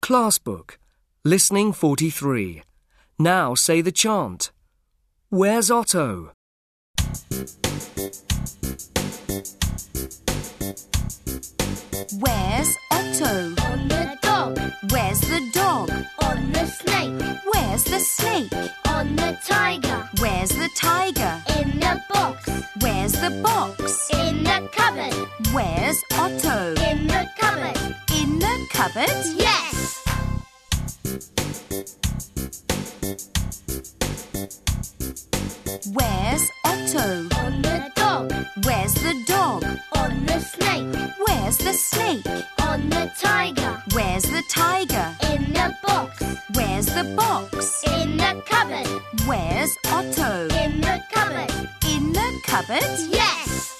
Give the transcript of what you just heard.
class book. Listening 43. Now say the chant. Where's Otto? Where's Otto? On the dog. Where's the dog? On the snake. Where's the snake? On the tiger. Where's the tiger? In the box. Where's the box? In the cupboard. Where's Otto? In the cupboard. In the cupboard? Yes! Where's Otto? On the dog. Where's the dog? On the snake. Where's the snake? On the tiger. Where's the tiger? In the box. Where's the box? In the cupboard. Where's Otto? In the cupboard. In the cupboard? Yes!